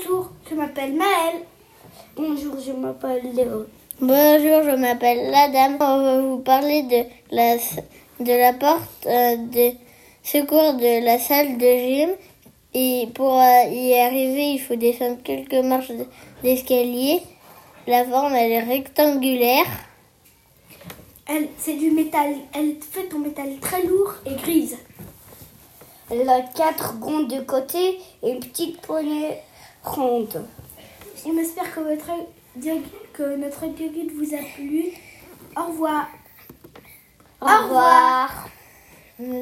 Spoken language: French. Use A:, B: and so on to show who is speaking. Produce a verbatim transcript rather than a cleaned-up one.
A: Bonjour, je m'appelle Maëlle. Bonjour, je m'appelle Léo.
B: Bonjour, je m'appelle la dame. On va vous parler de la, de la porte euh, de secours de la salle de gym. Et pour euh, y arriver, il faut descendre quelques marches d'escalier. La forme, elle est rectangulaire.
A: Elle, c'est du métal, elle est faite en métal très lourd et grise.
C: Elle a quatre gonds de côté et une petite poignée ronde.
A: On espère que, votre, que notre guide vous a plu. Au revoir.
C: Au revoir.